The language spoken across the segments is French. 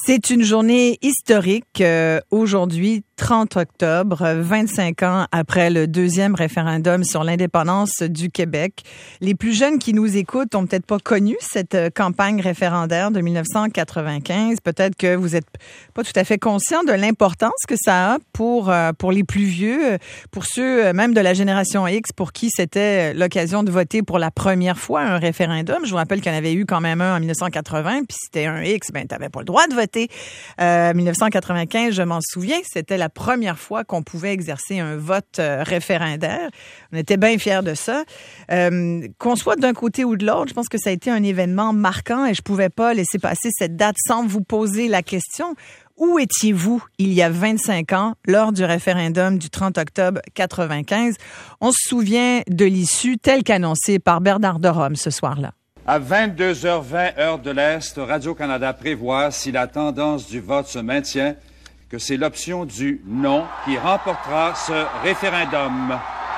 C'est une journée historique aujourd'hui, 30 octobre, 25 ans après le deuxième référendum sur l'indépendance du Québec. Les plus jeunes qui nous écoutent ont peut-être pas connu cette campagne référendaire de 1995. Peut-être que vous êtes pas tout à fait conscient de l'importance que ça a pour les plus vieux, pour ceux même de la génération X pour qui c'était l'occasion de voter pour la première fois un référendum. Je vous rappelle qu'il y en avait eu quand même un en 1980, puis si c'était un X, ben t'avais pas le droit de voter. 1995, je m'en souviens, c'était la première fois qu'on pouvait exercer un vote référendaire. On était bien fiers de ça. Qu'on soit d'un côté ou de l'autre, je pense que ça a été un événement marquant et je pouvais pas laisser passer cette date sans vous poser la question. Où étiez-vous il y a 25 ans lors du référendum du 30 octobre 95? On se souvient de l'issue telle qu'annoncée par Bernard de Rome ce soir-là. À 22h20, heure de l'Est, Radio-Canada prévoit, si la tendance du vote se maintient, que c'est l'option du non qui remportera ce référendum.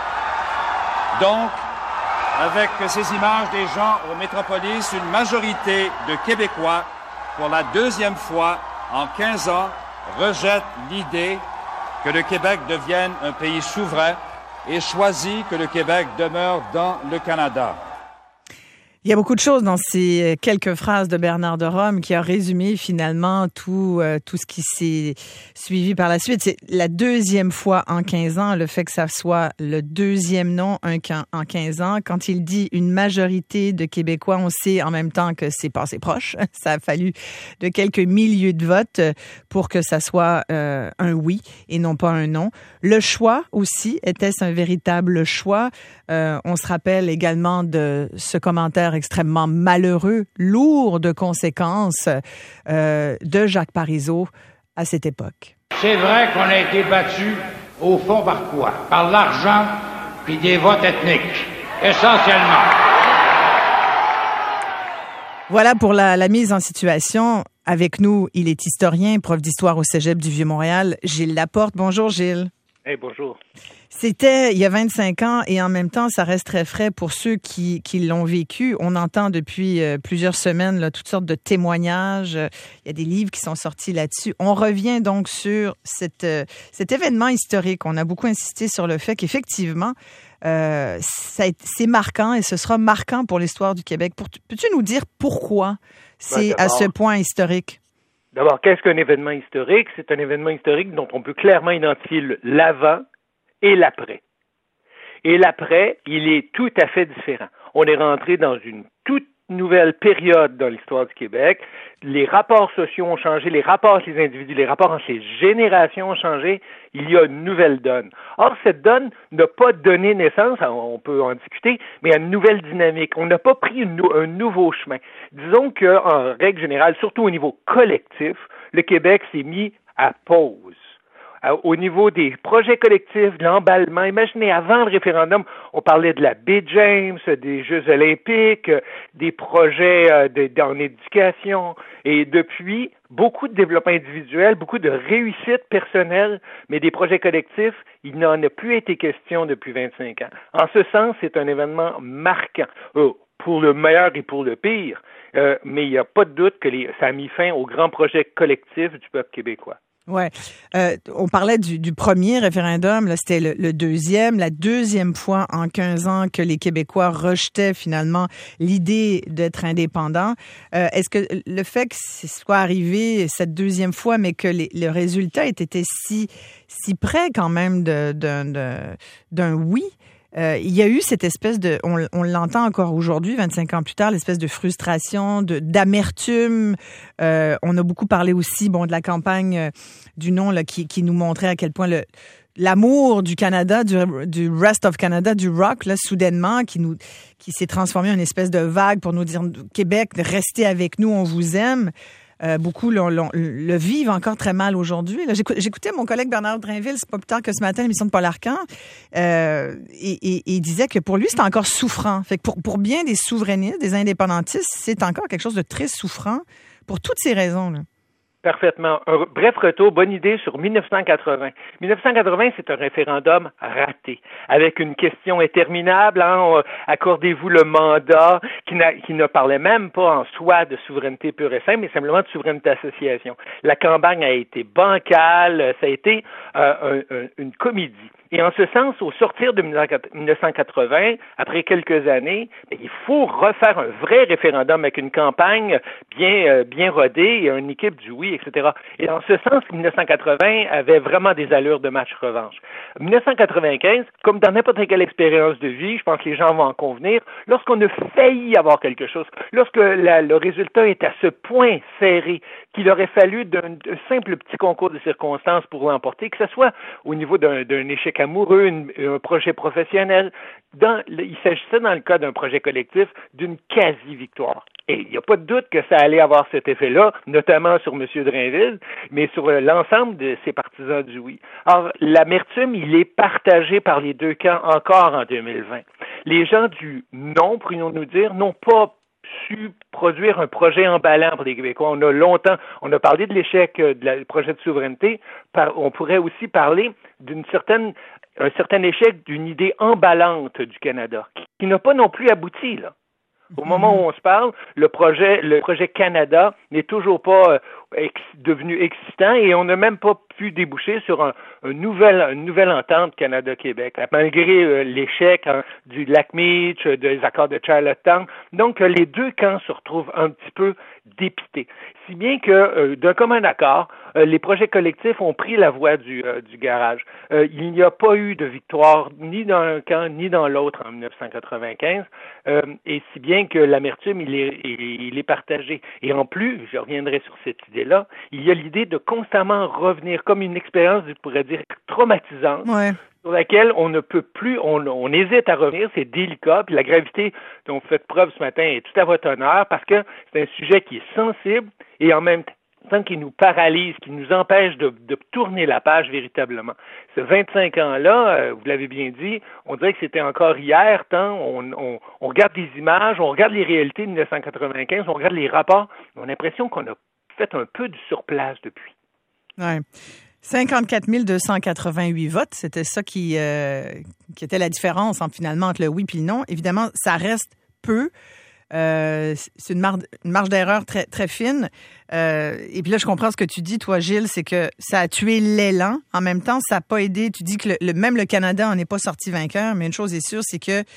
Donc, avec ces images des gens au Métropolis, une majorité de Québécois, pour la deuxième fois en 15 ans, rejette l'idée que le Québec devienne un pays souverain et choisit que le Québec demeure dans le Canada. Il y a beaucoup de choses dans ces quelques phrases de Bernard de Rome qui a résumé finalement tout ce qui s'est suivi par la suite. C'est la deuxième fois en 15 ans, le fait que ça soit le deuxième non en 15 ans. Quand il dit une majorité de Québécois, on sait en même temps que c'est passé proche. Ça a fallu de quelques milliers de votes pour que ça soit un oui et non pas un non. Le choix aussi, était-ce un véritable choix? On se rappelle également de ce commentaire extrêmement malheureux, lourd de conséquences de Jacques Parizeau à cette époque. C'est vrai qu'on a été battu au fond par quoi? Par l'argent puis des votes ethniques, essentiellement. Voilà pour la mise en situation. Avec nous, il est historien, prof d'histoire au Cégep du Vieux-Montréal, Gilles Laporte. Bonjour Gilles. Hey, bonjour. C'était il y a 25 ans et en même temps, ça reste très frais pour ceux qui l'ont vécu. On entend depuis plusieurs semaines là, toutes sortes de témoignages. Il y a des livres qui sont sortis là-dessus. On revient donc sur cet événement historique. On a beaucoup insisté sur le fait qu'effectivement, c'est marquant et ce sera marquant pour l'histoire du Québec. Peux-tu nous dire pourquoi c'est à ce point historique? D'abord, qu'est-ce qu'un événement historique? C'est un événement historique dont on peut clairement identifier l'avant et l'après. Et l'après, il est tout à fait différent. On est rentré dans une toute nouvelle période dans l'histoire du Québec. Les rapports sociaux ont changé, les rapports entre les individus, les rapports entre les générations ont changé. Il y a une nouvelle donne. Or, cette donne n'a pas donné naissance, on peut en discuter, mais à une nouvelle dynamique. On n'a pas pris un nouveau chemin. Disons qu'en règle générale, surtout au niveau collectif, le Québec s'est mis à pause. Au niveau des projets collectifs, de l'emballement, imaginez, avant le référendum, on parlait de la baie James, des Jeux olympiques, des projets en éducation, et depuis, beaucoup de développement individuel, beaucoup de réussite personnelle, mais des projets collectifs, il n'en a plus été question depuis 25 ans. En ce sens, c'est un événement marquant, pour le meilleur et pour le pire, mais il n'y a pas de doute que ça a mis fin aux grands projets collectifs du peuple québécois. Ouais, on parlait du premier référendum, là c'était le deuxième, la deuxième fois en 15 ans que les Québécois rejetaient finalement l'idée d'être indépendants. Est-ce que le fait que ce soit arrivé cette deuxième fois, mais que le résultat ait été si près quand même d'un oui? Il y a eu cette espèce de, on l'entend encore aujourd'hui, 25 ans plus tard, l'espèce de frustration, d'amertume. On a beaucoup parlé aussi, de la campagne du non là, qui nous montrait à quel point l'amour du Canada, du Rest of Canada, du rock, là, soudainement, qui s'est transformé en une espèce de vague pour nous dire Québec, restez avec nous, on vous aime. Beaucoup le vivent encore très mal aujourd'hui. Là, j'écoutais mon collègue Bernard Drainville, c'est pas plus tard que ce matin, l'émission de Paul Arcand, et il disait que pour lui, c'était encore souffrant. Fait que pour bien des souverainistes, des indépendantistes, c'est encore quelque chose de très souffrant pour toutes ces raisons. Là. Parfaitement. Un bref retour, bonne idée sur 1980. 1980, c'est un référendum raté, avec une question interminable, accordez-vous le mandat, qui ne parlait même pas en soi de souveraineté pure et simple, mais simplement de souveraineté d'association. La campagne a été bancale, ça a été une comédie. Et en ce sens, au sortir de 1980, après quelques années, il faut refaire un vrai référendum avec une campagne bien rodée et une équipe du oui, etc. Et en ce sens, 1980 avait vraiment des allures de match revanche. 1995, comme dans n'importe quelle expérience de vie, je pense que les gens vont en convenir, lorsqu'on a failli avoir quelque chose, lorsque le résultat est à ce point serré qu'il aurait fallu d'un simple petit concours de circonstances pour l'emporter, que ce soit au niveau d'un échec amoureux, un projet professionnel. Il s'agissait dans le cas d'un projet collectif d'une quasi-victoire. Et il n'y a pas de doute que ça allait avoir cet effet-là, notamment sur M. Drainville, mais sur l'ensemble de ses partisans du oui. Or, l'amertume, il est partagé par les deux camps encore en 2020. Les gens du non, pourrions-nous dire, n'ont pas su produire un projet emballant pour les Québécois. On a parlé de l'échec du projet de souveraineté, on pourrait aussi parler un certain échec d'une idée emballante du Canada, qui n'a pas non plus abouti, là. Au moment où on se parle, le projet Canada n'est toujours pas devenu existant et on n'a même pas pu déboucher sur une nouvelle entente Canada-Québec, malgré l'échec du lac Meach, des accords de Charlottetown. Donc, les deux camps se retrouvent un petit peu dépités. Si bien que, d'un commun accord, les projets collectifs ont pris la voie du garage. Il n'y a pas eu de victoire ni dans un camp ni dans l'autre en 1995, et si bien que l'amertume, il est partagé. Et en plus, je reviendrai sur cette idée-là, il y a l'idée de constamment revenir comme une expérience, je pourrais dire, traumatisante, sur laquelle on ne peut plus, on hésite à revenir, c'est délicat, puis la gravité dont vous faites preuve ce matin est tout à votre honneur, parce que c'est un sujet qui est sensible et en même temps qui nous paralyse, qui nous empêche de tourner la page véritablement. Ce 25 ans-là, vous l'avez bien dit, on dirait que c'était encore hier, tant on regarde des images, on regarde les réalités de 1995, on regarde les rapports, on a l'impression qu'on a fait un peu du surplace depuis. Ouais. 54 288 votes, c'était ça qui était la différence finalement entre le oui et le non. Évidemment, ça reste peu. C'est une marge d'erreur très, très fine. Et puis là, je comprends ce que tu dis, toi, Gilles, c'est que ça a tué l'élan. En même temps, ça n'a pas aidé. Tu dis que même le Canada n'en est pas sorti vainqueur, mais une chose est sûre, c'est que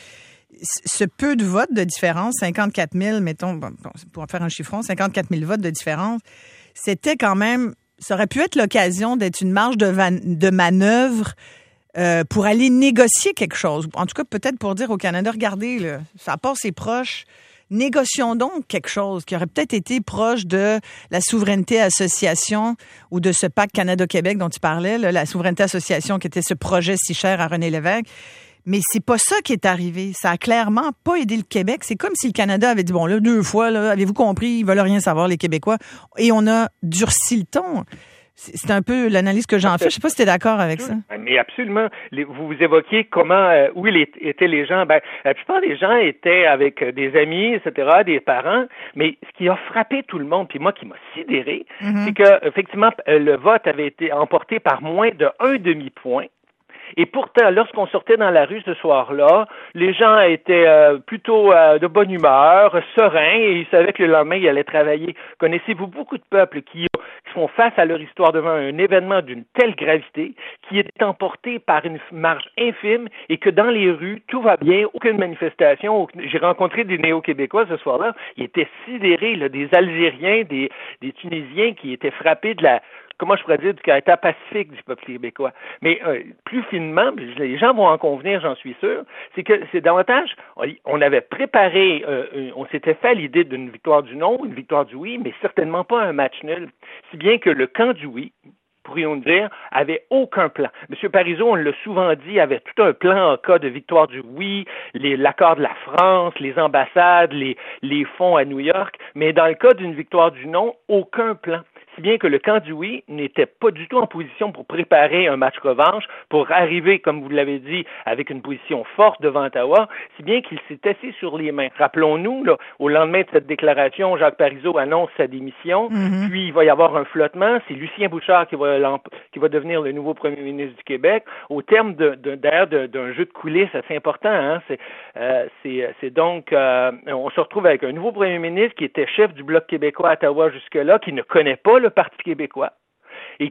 ce peu de votes de différence, 54 000, mettons, pour faire un chiffron, 54 000 votes de différence, c'était quand même, ça aurait pu être l'occasion d'être une marge de manœuvre pour aller négocier quelque chose. En tout cas, peut-être pour dire au Canada, regardez, là, ça passe ses proches. Négocions donc quelque chose qui aurait peut-être été proche de la souveraineté association ou de ce pacte Canada-Québec dont tu parlais, là, la souveraineté association qui était ce projet si cher à René Lévesque. Mais c'est pas ça qui est arrivé. Ça a clairement pas aidé le Québec. C'est comme si le Canada avait dit, bon, là, 2 fois, là, avez-vous compris, ils veulent rien savoir, les Québécois. Et on a durci le ton. C'est un peu l'analyse que j'en fais. Je sais pas si tu es d'accord avec ça. Mais absolument. Vous évoquiez comment, où étaient les gens. La plupart des gens étaient avec des amis, etc., des parents. Mais ce qui a frappé tout le monde, puis moi qui m'a sidéré, c'est que effectivement le vote avait été emporté par moins de 1 demi-point. Et pourtant, lorsqu'on sortait dans la rue ce soir-là, les gens étaient plutôt de bonne humeur, sereins, et ils savaient que le lendemain, ils allaient travailler. Connaissez-vous beaucoup de peuples qui font face à leur histoire devant un événement d'une telle gravité, qui est emporté par une marge infime, et que dans les rues, tout va bien, aucune manifestation. J'ai rencontré des néo-québécois ce soir-là, ils étaient sidérés, là, des Algériens, des Tunisiens qui étaient frappés de comment je pourrais dire, du caractère pacifique du peuple québécois. Mais plus finement, les gens vont en convenir, j'en suis sûr, c'est que c'est davantage, on avait préparé, on s'était fait l'idée d'une victoire du non, une victoire du oui, mais certainement pas un match nul. Si bien que le camp du oui, pourrions dire, avait aucun plan. M. Parizeau, on l'a souvent dit, avait tout un plan en cas de victoire du oui, l'accord de la France, les ambassades, les fonds à New York, mais dans le cas d'une victoire du non, aucun plan. si bien que le camp du oui n'était pas du tout en position pour préparer un match revanche, pour arriver, comme vous l'avez dit, avec une position forte devant Ottawa, si bien qu'il s'est assis sur les mains. Rappelons-nous, là, au lendemain de cette déclaration, Jacques Parizeau annonce sa démission, puis il va y avoir un flottement, c'est Lucien Bouchard qui va devenir le nouveau premier ministre du Québec, au terme d'ailleurs d'un jeu de coulisses assez important, hein, c'est donc, on se retrouve avec un nouveau premier ministre qui était chef du Bloc québécois à Ottawa jusque-là, qui ne connaît pas le Parti québécois, et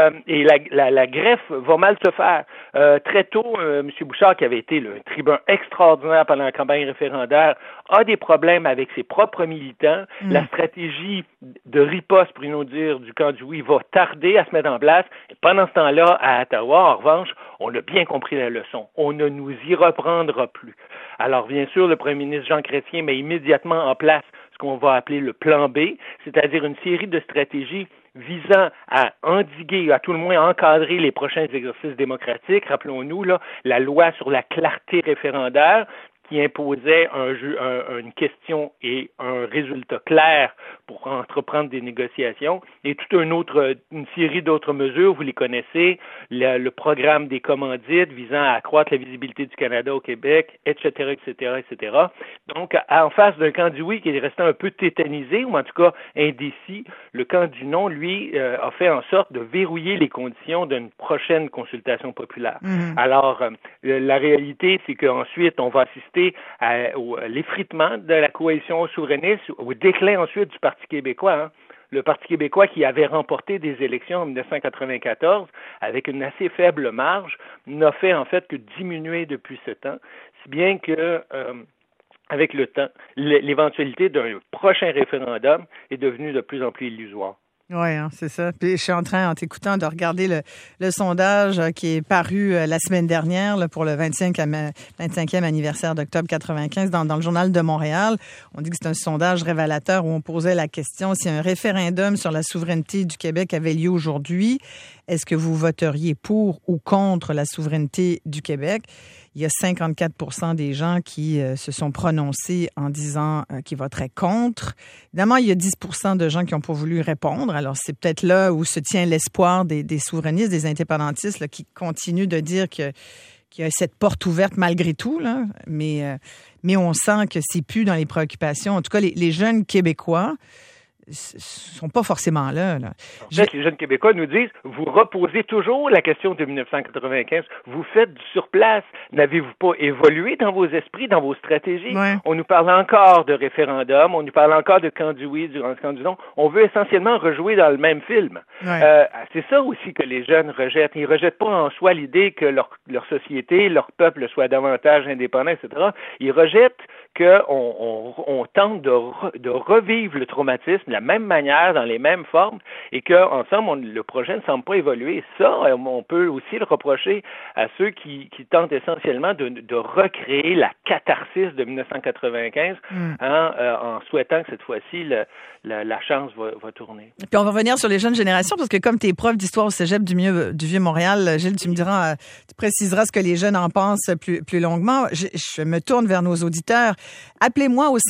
la greffe va mal se faire. Très tôt, M. Bouchard, qui avait été un tribun extraordinaire pendant la campagne référendaire, a des problèmes avec ses propres militants. La stratégie de riposte, pour nous dire, du camp du oui va tarder à se mettre en place. Et pendant ce temps-là, à Ottawa, en revanche, on a bien compris la leçon. On ne nous y reprendra plus. Alors, bien sûr, le premier ministre Jean Chrétien met immédiatement en place ce qu'on va appeler le plan B, c'est-à-dire une série de stratégies visant à endiguer, à tout le moins encadrer les prochains exercices démocratiques. Rappelons-nous, là, la loi sur la clarté référendaire qui imposait une question et un résultat clair pour entreprendre des négociations, et toute une série d'autres mesures, vous les connaissez, le programme des commandites visant à accroître la visibilité du Canada au Québec, etc., etc., etc. Donc, en face d'un camp du oui qui est resté un peu tétanisé, ou en tout cas indécis, le camp du non, lui, a fait en sorte de verrouiller les conditions d'une prochaine consultation populaire. Alors, la réalité, c'est qu'ensuite, on va assister à l'effritement de la coalition souverainiste, au déclin ensuite du Parti québécois. Hein. Le Parti québécois qui avait remporté des élections en 1994 avec une assez faible marge n'a fait en fait que diminuer depuis ce temps, si bien que avec le temps, l'éventualité d'un prochain référendum est devenue de plus en plus illusoire. Oui, hein, c'est ça. Puis je suis en train, en t'écoutant, de regarder le sondage qui est paru la semaine dernière là, pour le 25e anniversaire d'octobre 95 dans le Journal de Montréal. On dit que c'est un sondage révélateur où on posait la question si un référendum sur la souveraineté du Québec avait lieu aujourd'hui, est-ce que vous voteriez pour ou contre la souveraineté du Québec? Il y a 54% des gens qui se sont prononcés en disant qu'ils voteraient contre. Évidemment, il y a 10% de gens qui n'ont pas voulu répondre. Alors, c'est peut-être là où se tient l'espoir des souverainistes, des indépendantistes là, qui continuent de dire qu'il y a cette porte ouverte malgré tout. Là. Mais on sent que c'est plus dans les préoccupations. En tout cas, les jeunes Québécois sont pas forcément là. En fait, les jeunes Québécois nous disent, vous reposez toujours la question de 1995, vous faites du surplace. N'avez-vous pas évolué dans vos esprits, dans vos stratégies? Ouais. On nous parle encore de référendum, on nous parle encore de camp du oui, du camp du non. On veut essentiellement rejouer dans le même film. Ouais. C'est ça aussi que les jeunes rejettent. Ils rejettent pas en soi l'idée que leur société, leur peuple soit davantage indépendant, etc. Ils rejettent qu'on tente de revivre le traumatisme de la même manière, dans les mêmes formes, et qu'en somme, le projet ne semble pas évoluer. Ça, on peut aussi le reprocher à ceux qui tentent essentiellement de recréer la catharsis de 1995 en souhaitant que cette fois-ci, la chance va tourner. Puis on va revenir sur les jeunes générations, parce que comme tu es prof d'histoire au cégep du Vieux-Montréal, Gilles, tu me diras, tu préciseras ce que les jeunes en pensent plus longuement. Je me tourne vers nos auditeurs. Appelez-moi au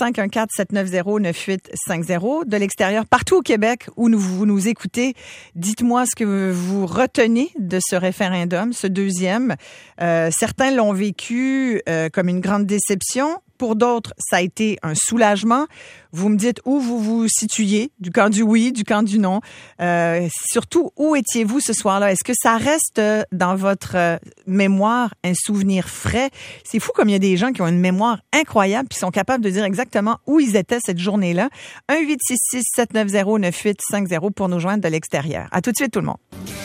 514-790-9850 de l'extérieur, partout au Québec où vous nous écoutez. Dites-moi ce que vous retenez de ce référendum, ce deuxième. Certains l'ont vécu comme une grande déception. Pour d'autres, ça a été un soulagement. Vous me dites où vous vous situiez, du camp du oui, du camp du non. Surtout, où étiez-vous ce soir-là? Est-ce que ça reste dans votre mémoire un souvenir frais? C'est fou comme il y a des gens qui ont une mémoire incroyable puis sont capables de dire exactement où ils étaient cette journée-là. 1-866-790-9850 pour nous joindre de l'extérieur. À tout de suite, tout le monde.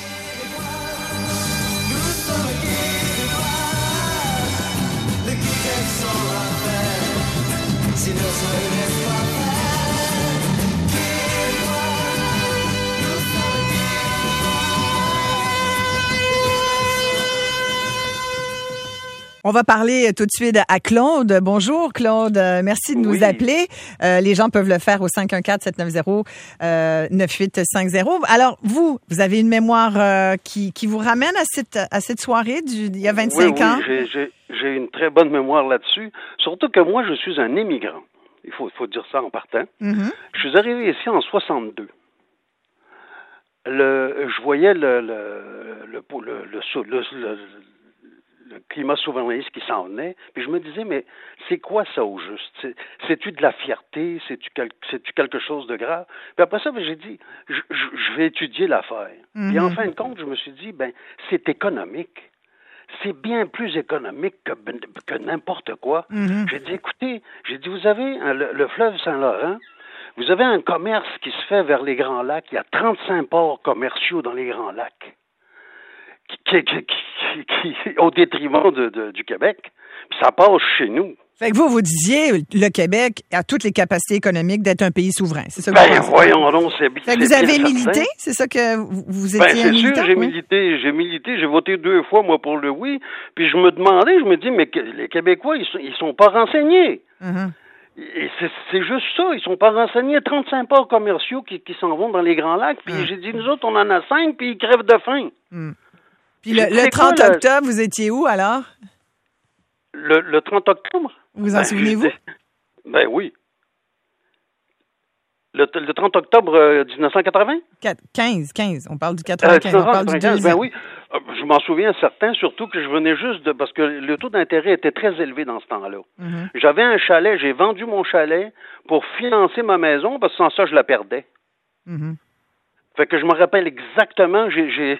On va parler tout de suite à Claude. Bonjour Claude, merci de nous appeler. Les gens peuvent le faire au 514-790-9850. Alors vous avez une mémoire qui vous ramène à cette soirée il y a 25 ans? Oui, j'ai une très bonne mémoire là-dessus. Surtout que moi, je suis un immigrant. Il faut dire ça en partant. Mm-hmm. Je suis arrivé ici en 62. je voyais le climat souverainiste qui s'en venait, puis je me disais, mais c'est quoi ça au juste? C'est-tu de la fierté? C'est-tu quelque chose de grave? Puis après ça, j'ai dit, je vais étudier l'affaire. Mm-hmm. Puis en fin de compte, je me suis dit, c'est économique. C'est bien plus économique que n'importe quoi. Mm-hmm. J'ai dit, écoutez, vous avez le fleuve Saint-Laurent, vous avez un commerce qui se fait vers les Grands Lacs. Il y a 35 ports commerciaux dans les Grands Lacs, qui au détriment du Québec. Puis ça passe chez nous. Fait que vous disiez, le Québec a toutes les capacités économiques d'être un pays souverain. C'est ça que vous voyons donc, c'est bien. Fait que vous avez milité? C'est ça que vous étiez c'est militant? sûr, j'ai milité. J'ai voté 2 fois, moi, pour le oui. Puis je me dis, mais les Québécois, ils sont pas renseignés. Mm-hmm. Et c'est juste ça, ils sont pas renseignés. 35 ports commerciaux qui s'en vont dans les Grands Lacs. Puis j'ai dit, nous autres, on en a 5, puis ils crèvent de faim. Mm. Puis le 30 octobre, vous étiez où, alors? Le 30 octobre? Vous en souvenez-vous? Ben oui. Le 30 octobre 1980? 15. On parle du 95. On parle du 2e. Ben oui. Je m'en souviens certain, surtout que je venais juste parce que le taux d'intérêt était très élevé dans ce temps-là. Mm-hmm. J'avais un chalet, j'ai vendu mon chalet pour financer ma maison parce que sans ça, je la perdais. Mm-hmm. Fait que je me rappelle exactement, j'ai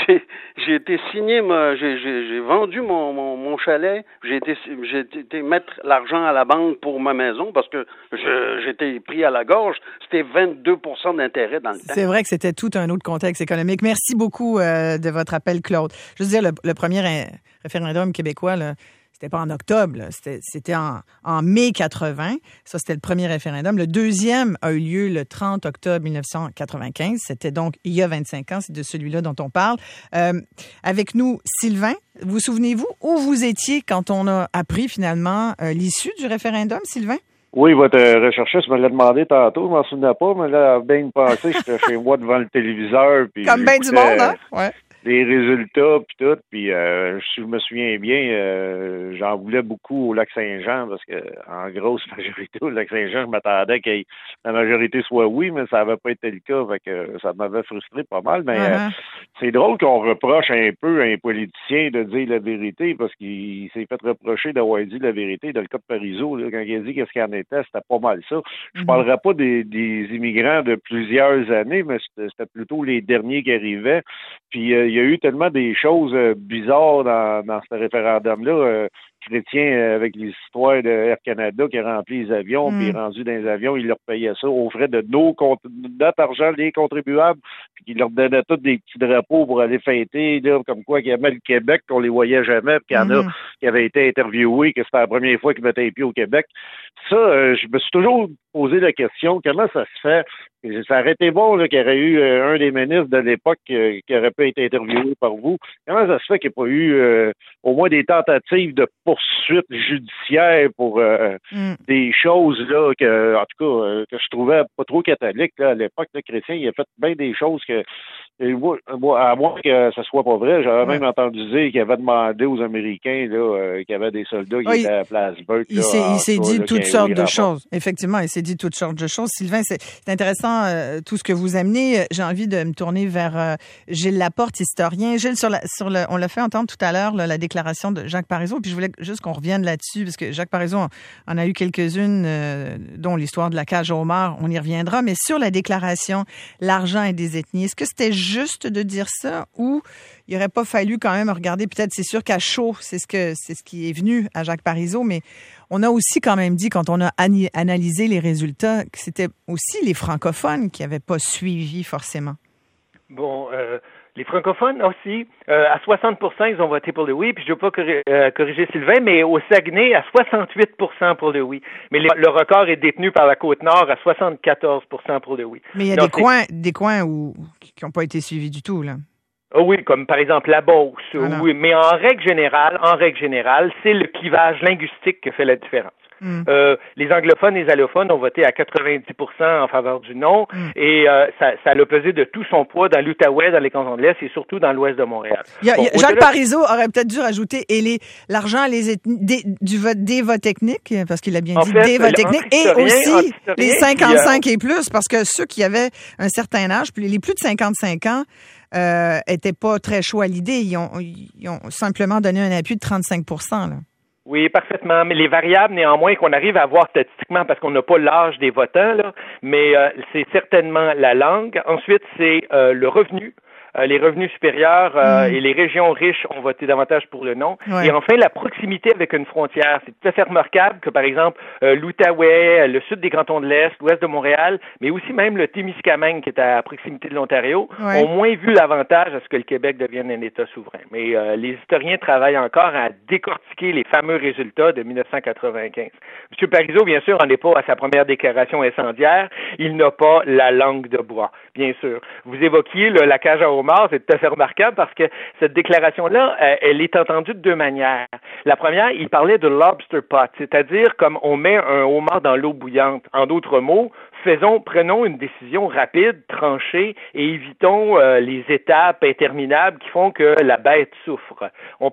été signé, j'ai vendu mon chalet, j'ai été mettre l'argent à la banque pour ma maison parce que j'étais pris à la gorge. C'était 22% d'intérêt dans le temps. C'est vrai que c'était tout un autre contexte économique. Merci beaucoup de votre appel, Claude. Je veux dire, le premier référendum québécois, là, c'était pas en octobre, là. C'était en mai 80. Ça, c'était le premier référendum. Le deuxième a eu lieu le 30 octobre 1995. C'était donc il y a 25 ans. C'est de celui-là dont on parle. Avec nous, Sylvain. Vous souvenez-vous où vous étiez quand on a appris finalement l'issue du référendum, Sylvain? Oui, votre recherchiste me l'a demandé tantôt. Je m'en souvenais pas, mais là, bien passé, j'étais chez moi devant le téléviseur. Puis comme bien du monde, hein? Ouais. Les résultats puis tout, puis si je me souviens bien, j'en voulais beaucoup au Lac-Saint-Jean parce que en grosse majorité au Lac-Saint-Jean, je m'attendais que la majorité soit oui, mais ça n'avait pas été le cas, fait que ça m'avait frustré pas mal. Mais c'est drôle qu'on reproche un peu à un politicien de dire la vérité parce qu'il s'est fait reprocher d'avoir dit la vérité dans le cas de Parizeau, là, quand il a dit qu'est-ce qu'il en était, c'était pas mal ça. Je parlerai pas des immigrants de plusieurs années, mais c'était plutôt les derniers qui arrivaient. Puis il y a eu tellement des choses bizarres dans ce référendum-là. Chrétien, avec les histoires de Air Canada qui a rempli les avions, puis rendu dans les avions, il leur payait ça aux frais de notre argent, les contribuables, puis qu'il leur donnait tous des petits drapeaux pour aller fêter, là, comme quoi qu'il y avait le Québec, qu'on les voyait jamais, puis qu'il y en a qui avaient été interviewés, que c'était la première fois qu'ils mettaient les pieds au Québec. Ça, je me suis toujours posé la question, comment ça se fait? Ça aurait été bon là, qu'il y aurait eu un des ministres de l'époque qui aurait pu être interviewé par vous. Comment ça se fait qu'il n'y ait pas eu au moins des tentatives de poursuite judiciaire pour des choses là que, en tout cas, que je trouvais pas trop catholiques là, à l'époque. Le Chrétien, il a fait bien des choses que à moins que ça soit pas vrai, j'avais même entendu dire qu'il avait demandé aux Américains là, qu'il y avait des soldats qui étaient à Plattsburgh. Il s'est dit toutes sortes de choses. Effectivement, il s'est dit toutes sortes de choses. Sylvain, c'est intéressant tout ce que vous amenez. J'ai envie de me tourner vers Gilles Laporte, historien. Gilles, on l'a fait entendre tout à l'heure, la déclaration de Jacques Parizeau, puis je voulais juste qu'on revienne là-dessus, parce que Jacques Parizeau en a eu quelques-unes, dont l'histoire de la cage aux morts, on y reviendra, mais sur la déclaration, l'argent et des ethnies, est-ce que c'était juste de dire ça ou il n'aurait pas fallu quand même regarder, peut-être, c'est sûr qu'à chaud, c'est ce qui est venu à Jacques Parizeau, mais on a aussi quand même dit, quand on a analysé les résultats, que c'était aussi les francophones qui n'avaient pas suivi forcément. Bon, les francophones aussi, à 60%, ils ont voté pour le oui, puis je ne veux pas corriger Sylvain, mais au Saguenay, à 68% pour le oui. Mais le record est détenu par la Côte-Nord à 74% pour le oui. Mais il y a des coins qui n'ont pas été suivis du tout, là. Oh oui, comme par exemple la Beauce. Oui, mais en règle générale, c'est le clivage linguistique qui fait la différence. Les anglophones et les allophones ont voté à 90% en faveur du non, et ça a pesé de tout son poids dans l'Outaouais, dans les cantons de l'Est et surtout dans l'Ouest de Montréal. Jacques Parizeau aurait peut-être dû rajouter l'argent des votes techniques, parce qu'il a bien dit des votes techniques, et aussi les 55 et plus, parce que ceux qui avaient un certain âge, puis les plus de 55 ans, étaient pas très chauds à l'idée. Ils ont simplement donné un appui de 35%, là. Oui, parfaitement. Mais les variables, néanmoins, qu'on arrive à voir statistiquement, parce qu'on n'a pas l'âge des votants, là, mais c'est certainement la langue. Ensuite, c'est le revenu. Les revenus supérieurs et les régions riches ont voté davantage pour le non. Ouais. Et enfin, la proximité avec une frontière. C'est tout à fait remarquable que, par exemple, l'Outaouais, le sud des cantons de l'Est, l'ouest de Montréal, mais aussi même le Témiscamingue, qui est à proximité de l'Ontario, ont moins vu l'avantage à ce que le Québec devienne un État souverain. Mais les historiens travaillent encore à décortiquer les fameux résultats de 1995. M. Parizeau, bien sûr, n'en est pas à sa première déclaration incendiaire. Il n'a pas la langue de bois, bien sûr. Vous évoquiez la cage à homard, c'est tout à fait remarquable parce que cette déclaration-là, elle est entendue de deux manières. La première, il parlait de lobster pot, c'est-à-dire comme on met un homard dans l'eau bouillante. En d'autres mots, prenons une décision rapide, tranchée, et évitons les étapes interminables qui font que la bête souffre.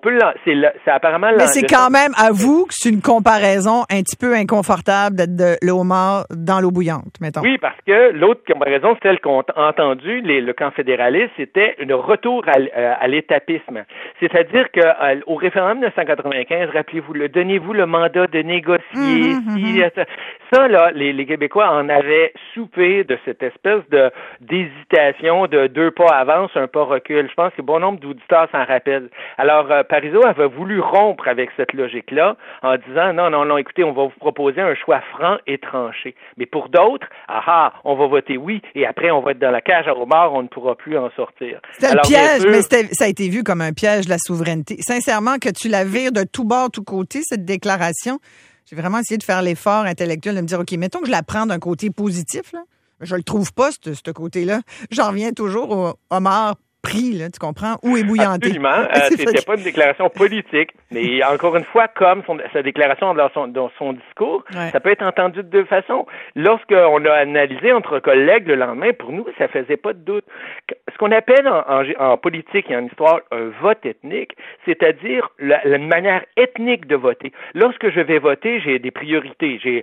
C'est apparemment. Mais c'est quand même, avoue que c'est une comparaison un petit peu inconfortable d'être le homard dans l'eau bouillante, mettons. Oui, parce que l'autre comparaison, celle qu'on a entendue, le camp fédéraliste, c'était un retour à l'étapisme. C'est-à-dire que au référendum de 1995, rappelez-vous, donnez-vous le mandat de négocier. Ça, là, les Québécois en avaient soupé de cette espèce d'hésitation de 2 pas avance, 1 pas recul. Je pense que bon nombre d'auditeurs s'en rappellent. Alors, Parizeau avait voulu rompre avec cette logique-là en disant non, écoutez, on va vous proposer un choix franc et tranché. Mais pour d'autres, on va voter oui, et après, on va être dans la cage à homard, on ne pourra plus en sortir. C'était le piège, mais ça a été vu comme un piège de la souveraineté. Sincèrement, que tu la vires de tout bord, tout côté, cette déclaration. J'ai vraiment essayé de faire l'effort intellectuel de me dire, OK, mettons que je la prends d'un côté positif, là. Je le trouve pas, ce côté-là. J'en reviens toujours au homard pris, là, tu comprends, ou ébouillanté. Absolument. C'était pas une déclaration politique, mais encore une fois, comme sa déclaration dans son discours, ça peut être entendu de deux façons. Lorsqu'on a analysé entre collègues le lendemain, pour nous, ça faisait pas de doute. Ce qu'on appelle en politique et en histoire un vote ethnique, c'est-à-dire la manière ethnique de voter. Lorsque je vais voter, j'ai des priorités. J'ai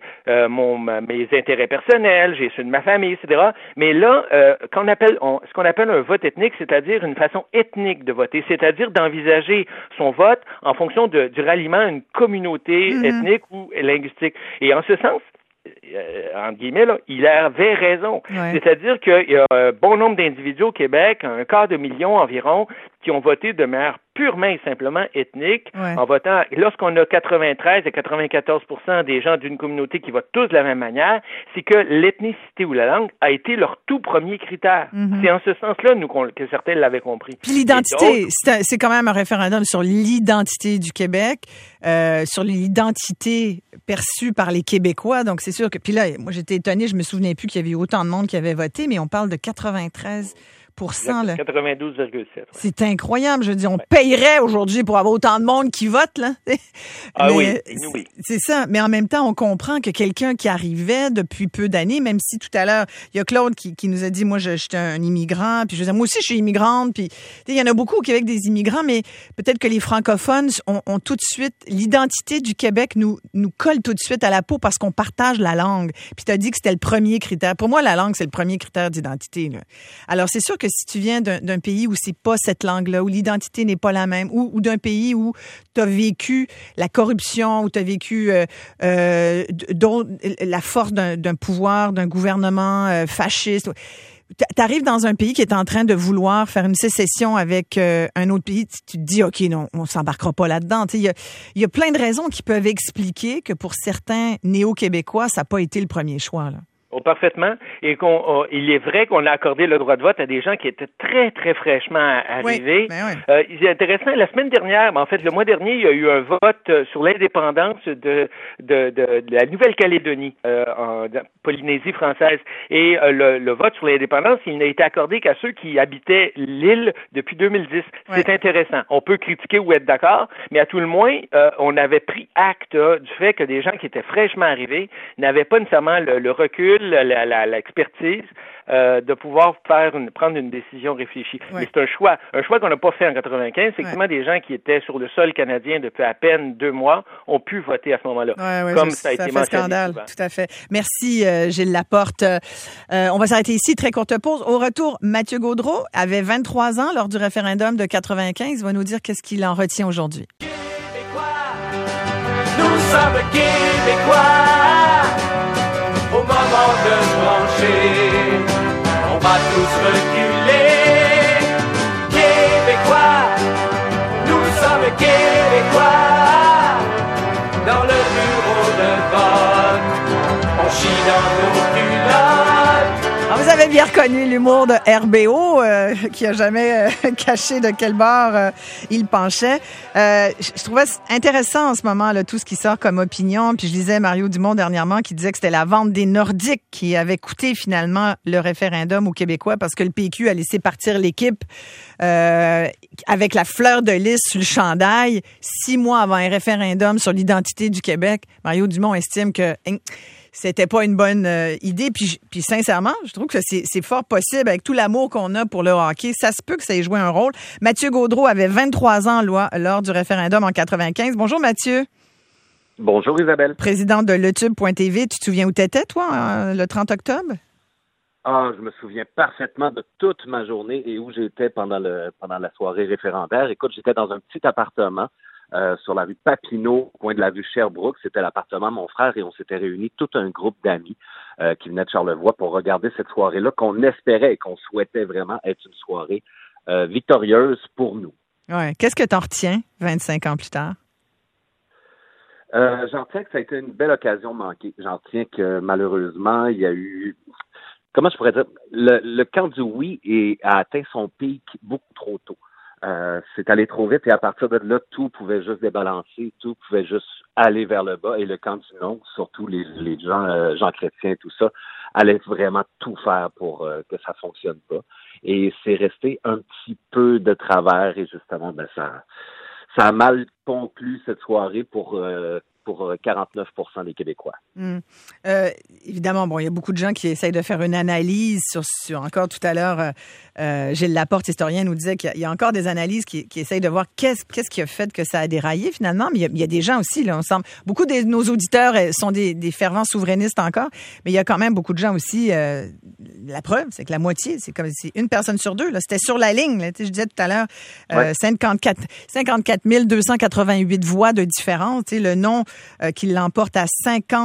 mes intérêts personnels, j'ai ceux de ma famille, etc. Mais là, ce qu'on appelle un vote ethnique, c'est-à-dire une façon ethnique de voter, c'est-à-dire d'envisager son vote en fonction du ralliement à une communauté ethnique ou linguistique. Et en ce sens, entre guillemets, là, il avait raison. C'est-à-dire qu'il y a un bon nombre d'individus au Québec, 250 000 environ, qui ont voté de manière purement et simplement ethnique, en votant. Lorsqu'on a 93 et 94% des gens d'une communauté qui votent tous de la même manière, c'est que l'ethnicité ou la langue a été leur tout premier critère. C'est en ce sens-là, que certains l'avaient compris. Puis l'identité, c'est quand même un référendum sur l'identité du Québec, sur l'identité perçue par les Québécois. Donc c'est sûr que, puis là, moi j'étais étonnée, je me souvenais plus qu'il y avait eu autant de monde qui avait voté, mais on parle de 93%. 92,7. C'est incroyable. Je dis, on payerait aujourd'hui pour avoir autant de monde qui vote, là. Oui. C'est ça. Mais en même temps, on comprend que quelqu'un qui arrivait depuis peu d'années, même si tout à l'heure, il y a Claude qui nous a dit, moi, j'étais un immigrant, puis je veux dire, moi aussi, je suis immigrante, puis il y en a beaucoup au Québec des immigrants, mais peut-être que les francophones ont tout de suite, l'identité du Québec nous colle tout de suite à la peau parce qu'on partage la langue. Puis tu as dit que c'était le premier critère. Pour moi, la langue, c'est le premier critère d'identité, là. Alors, c'est sûr que si tu viens d'un pays où c'est pas cette langue-là, où l'identité n'est pas la même, ou d'un pays où tu as vécu la corruption, où tu as vécu la force d'un pouvoir, d'un gouvernement fasciste. T'arrives dans un pays qui est en train de vouloir faire une sécession avec un autre pays, tu te dis, OK, non, on s'embarquera pas là-dedans. Il y a plein de raisons qui peuvent expliquer que pour certains néo-québécois, ça n'a pas été le premier choix, là. Parfaitement. Et il est vrai qu'on a accordé le droit de vote à des gens qui étaient très, très fraîchement arrivés. Oui, c'est intéressant. La semaine dernière, en fait, le mois dernier, il y a eu un vote sur l'indépendance de la Nouvelle-Calédonie, en Polynésie française. Et le vote sur l'indépendance, il n'a été accordé qu'à ceux qui habitaient l'île depuis 2010. C'est intéressant. On peut critiquer ou être d'accord, mais à tout le moins, on avait pris acte du fait que des gens qui étaient fraîchement arrivés n'avaient pas nécessairement le recul, l'expertise de pouvoir prendre une décision réfléchie. Mais c'est un choix qu'on n'a pas fait en 95. Effectivement, des gens qui étaient sur le sol canadien depuis à peine 2 mois ont pu voter à ce moment-là. Comme ça a été mentionné. Scandale, souvent. Tout à fait. Merci, Gilles Laporte. On va s'arrêter ici. Très courte pause. Au retour, Mathieu Gaudreault avait 23 ans lors du référendum de 95. Il va nous dire qu'est-ce qu'il en retient aujourd'hui. Nous sommes Québécois. Au moment de trancher, on va tous reculer. Québécois, nous sommes Québécois. Dans le bureau de vote, on chie dans nos culottes. Alors, vous avez bien reconnu l'humour de RBO, qui a jamais caché de quel bord il penchait. Je trouvais intéressant en ce moment là, tout ce qui sort comme opinion. Puis je lisais Mario Dumont dernièrement qui disait que c'était la vente des Nordiques qui avait coûté finalement le référendum aux Québécois parce que le PQ a laissé partir l'équipe avec la fleur de lys sur le chandail 6 mois avant un référendum sur l'identité du Québec. Mario Dumont estime que c'était pas une bonne idée. Puis sincèrement, je trouve que c'est fort possible avec tout l'amour qu'on a pour le hockey. Ça se peut que ça ait joué un rôle. Mathieu Gaudreault avait 23 ans lors du référendum en 95. Bonjour Mathieu. Bonjour Isabelle. Président de LeTube.tv. Tu te souviens où t'étais, toi, le 30 octobre? Ah, je me souviens parfaitement de toute ma journée et où j'étais pendant la soirée référendaire. Écoute, j'étais dans un petit appartement sur la rue Papineau, au coin de la rue Sherbrooke. C'était l'appartement de mon frère et on s'était réunis tout un groupe d'amis qui venaient de Charlevoix pour regarder cette soirée-là qu'on espérait et qu'on souhaitait vraiment être une soirée victorieuse pour nous. Ouais. Qu'est-ce que tu en retiens 25 ans plus tard? J'en retiens que ça a été une belle occasion manquée. J'en retiens que malheureusement, il y a eu... Comment je pourrais dire? Le camp du oui a atteint son pic beaucoup trop tôt. C'est allé trop vite et à partir de là, tout pouvait juste débalancer, tout pouvait juste aller vers le bas et le camp du non, surtout les gens chrétiens, tout ça, allait vraiment tout faire pour que ça fonctionne pas. Et c'est resté un petit peu de travers et justement, ça a mal conclu cette soirée pour 49% des Québécois. Évidemment, bon, il y a beaucoup de gens qui essayent de faire une analyse sur encore tout à l'heure, Gilles Laporte, historien, nous disait qu'il y a encore des analyses qui essayent de voir qu'est-ce qui a fait que ça a déraillé finalement. Mais il y a des gens aussi, là, on semble. Beaucoup de nos auditeurs sont des fervents souverainistes encore, mais il y a quand même beaucoup de gens aussi. La preuve, c'est que la moitié, c'est comme si une personne sur deux, là, c'était sur la ligne. Là, je disais tout à l'heure, 54 288 voix de différence. Le non qui l'emporte à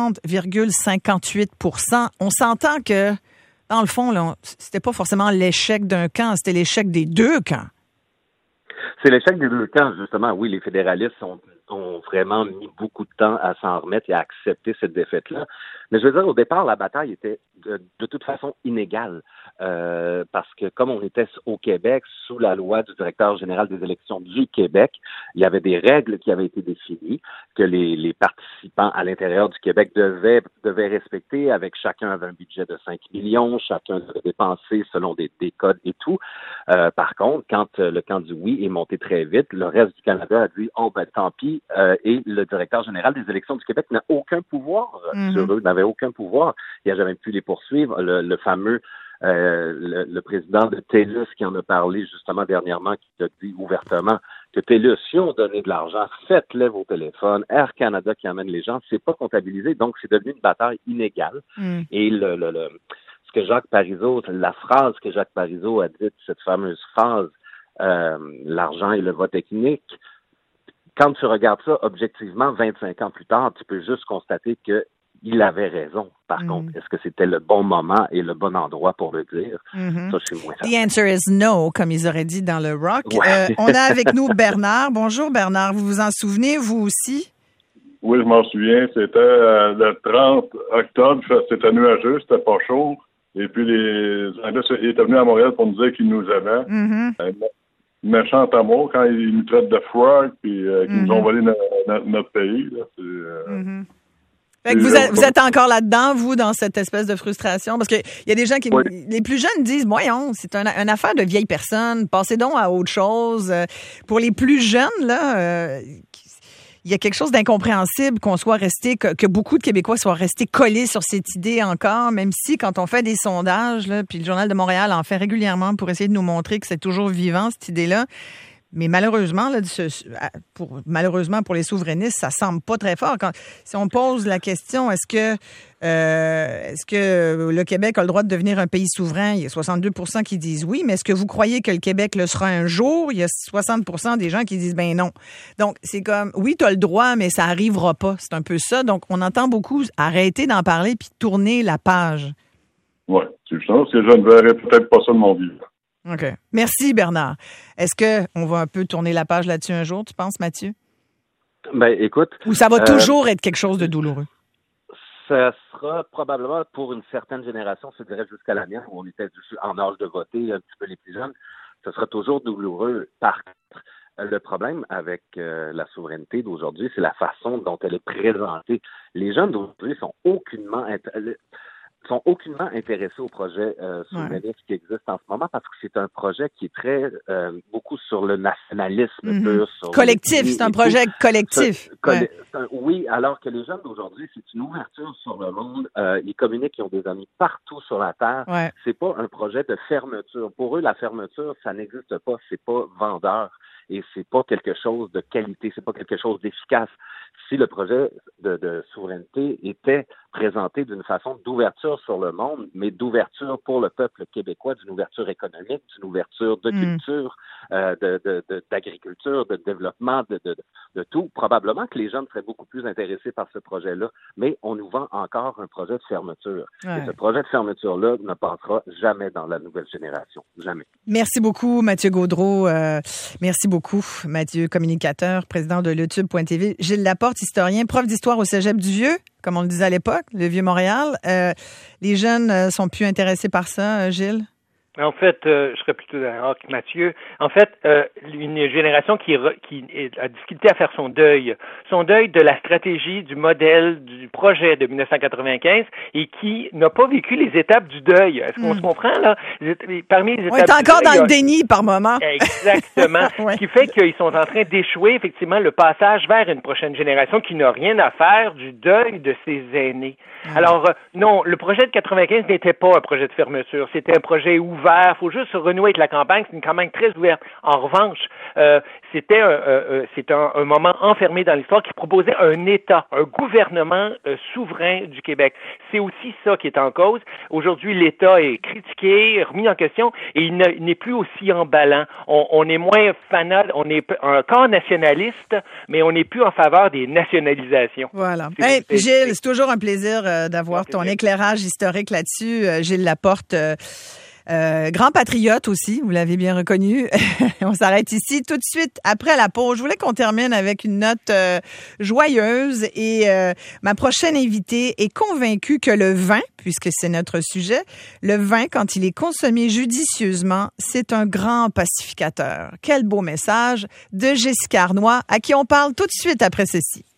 50,58%. On s'entend que, dans le fond, là, c'était pas forcément l'échec d'un camp, c'était l'échec des deux camps. C'est l'échec des deux camps, justement. Oui, les fédéralistes ont vraiment mis beaucoup de temps à s'en remettre et à accepter cette défaite-là. Mais je veux dire, au départ, la bataille était de toute façon inégale. Parce que comme on était au Québec, sous la loi du directeur général des élections du Québec, il y avait des règles qui avaient été définies que les participants à l'intérieur du Québec devaient respecter. Avec chacun avait un budget de 5 millions, chacun devait dépenser selon des codes et tout. Par contre, quand le camp du oui est monté très vite, le reste du Canada a dit tant pis. Et le directeur général des élections du Québec n'a aucun pouvoir sur eux, n'avait aucun pouvoir. Il n'a jamais pu les poursuivre. Le fameux le président de TELUS qui en a parlé justement dernièrement, qui a dit ouvertement que TELUS, si on donnait de l'argent, faites-les vos téléphones. Air Canada qui amène les gens, c'est pas comptabilisé, donc c'est devenu une bataille inégale. Et ce que Jacques Parizeau, la phrase que Jacques Parizeau a dite, cette fameuse phrase, l'argent et le vote ethnique, quand tu regardes ça objectivement 25 ans plus tard, tu peux juste constater que il avait raison. Par contre, est-ce que c'était le bon moment et le bon endroit pour le dire? Ça, je suis moins certain. The answer is no, comme ils auraient dit dans le rock. Ouais. On a avec nous Bernard. Bonjour Bernard, vous vous en souvenez, vous aussi? Oui, je m'en souviens. C'était le 30 octobre. C'était nuageux, c'était pas chaud. Et puis, les Anglais étaient venus à Montréal pour nous dire qu'ils nous aimaient. Mm-hmm. Méchant amour quand ils nous traitent de frog puis qu'ils nous ont volé notre pays. Là, mm-hmm. Fait que vous êtes encore là-dedans, vous, dans cette espèce de frustration? Parce qu'il y a des gens qui... Oui. Les plus jeunes disent, voyons, c'est une affaire de vieille personne, passez donc à autre chose. Pour les plus jeunes, là... il y a quelque chose d'incompréhensible qu'on soit resté, que beaucoup de Québécois soient restés collés sur cette idée encore, même si quand on fait des sondages, là, puis le Journal de Montréal en fait régulièrement pour essayer de nous montrer que c'est toujours vivant, cette idée-là. Mais malheureusement, là, malheureusement pour les souverainistes, ça semble pas très fort. Si on pose la question, est-ce que le Québec a le droit de devenir un pays souverain? Il y a 62% qui disent oui, mais est-ce que vous croyez que le Québec le sera un jour? Il y a 60% des gens qui disent ben non. Donc, c'est comme, oui, tu as le droit, mais ça arrivera pas. C'est un peu ça. Donc, on entend beaucoup arrêter d'en parler puis tourner la page. Oui, c'est ça, parce que je ne verrai peut-être pas ça de mon vivant. OK. Merci, Bernard. Est-ce qu'on va un peu tourner la page là-dessus un jour, tu penses, Mathieu? Ben, écoute... Ou ça va toujours être quelque chose de douloureux? Ça sera probablement pour une certaine génération, je dirais jusqu'à la mienne, où on était en âge de voter, un petit peu les plus jeunes, ça sera toujours douloureux. Par contre, le problème avec la souveraineté d'aujourd'hui, c'est la façon dont elle est présentée. Les jeunes d'aujourd'hui sont aucunement intéressés au projet souverainiste qui existe en ce moment parce que c'est un projet qui est très beaucoup sur le nationalisme pur. Collectif, c'est un projet collectif. Oui, alors que les jeunes d'aujourd'hui, c'est une ouverture sur le monde. Ils communiquent, ils ont des amis partout sur la Terre. Ouais. C'est pas un projet de fermeture. Pour eux, la fermeture, ça n'existe pas. C'est pas vendeur. Et c'est pas quelque chose de qualité, c'est pas quelque chose d'efficace. Si le projet de souveraineté était présenté d'une façon d'ouverture sur le monde, mais d'ouverture pour le peuple québécois, d'une ouverture économique, d'une ouverture de culture, d'agriculture, de développement, de tout, probablement que les jeunes seraient beaucoup plus intéressés par ce projet-là. Mais on nous vend encore un projet de fermeture. Ouais. Et ce projet de fermeture-là ne passera jamais dans la nouvelle génération. Jamais. Merci beaucoup, Mathieu Gaudreault. Merci beaucoup, Mathieu, communicateur, président de LeTube.tv. Gilles Laporte, historien, prof d'histoire au Cégep du Vieux, comme on le disait à l'époque, le Vieux-Montréal. Les jeunes sont plus intéressés par ça, Gilles? En fait, je serais plutôt d'accord que Mathieu. En fait, une génération qui a difficulté à faire son deuil de la stratégie, du modèle, du projet de 1995 et qui n'a pas vécu les étapes du deuil. Est-ce qu'on se comprend, là? Parmi les étapes on est encore dans le déni par moment. Exactement. Ouais. Ce qui fait qu'ils sont en train d'échouer, effectivement, le passage vers une prochaine génération qui n'a rien à faire du deuil de ses aînés. Alors, non, le projet de 95 n'était pas un projet de fermeture. C'était un projet ouvert. Il faut juste se renouer avec la campagne. C'est une campagne très ouverte. En revanche, c'était un moment enfermé dans l'histoire qui proposait un État, un gouvernement souverain du Québec. C'est aussi ça qui est en cause. Aujourd'hui, l'État est critiqué, remis en question, et il n'est plus aussi emballant. On est moins fanat, on est encore nationaliste, mais on n'est plus en faveur des nationalisations. Voilà. Hey, Gilles, c'est toujours un plaisir d'avoir ton éclairage historique là-dessus. Gilles Laporte, grand patriote aussi, vous l'avez bien reconnu. On s'arrête ici tout de suite après la pause. Je voulais qu'on termine avec une note joyeuse et ma prochaine invitée est convaincue que le vin, puisque c'est notre sujet, le vin, quand il est consommé judicieusement, c'est un grand pacificateur. Quel beau message de Jessica Arnois, à qui on parle tout de suite après ceci.